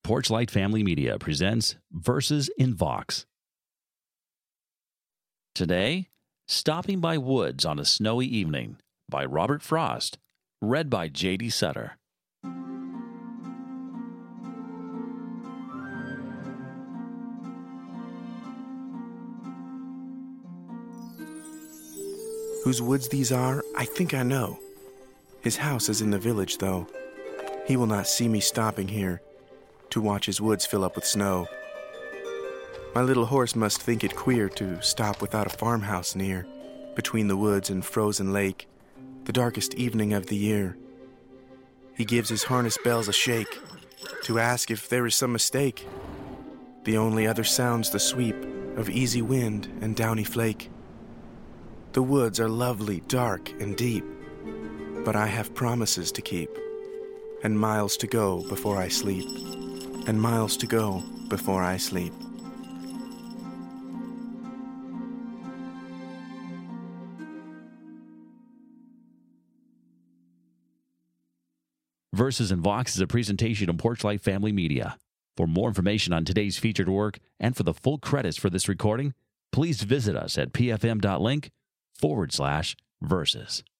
Porchlight Family Media presents Verses in Vox. Today, Stopping by Woods on a Snowy Evening by Robert Frost, read by J.D. Sutter. Whose woods these are, I think I know. His house is in the village, though. He will not see me stopping here to watch his woods fill up with snow. My little horse must think it queer to stop without a farmhouse near, between the woods and frozen lake, the darkest evening of the year. He gives his harness bells a shake to ask if there is some mistake. The only other sound's the sweep of easy wind and downy flake. The woods are lovely, dark, and deep, but I have promises to keep, and miles to go before I sleep, and miles to go before I sleep. Verses in Vox is a presentation of Porchlight Family Media. For more information on today's featured work and for the full credits for this recording, please visit us at pfm.link/verses.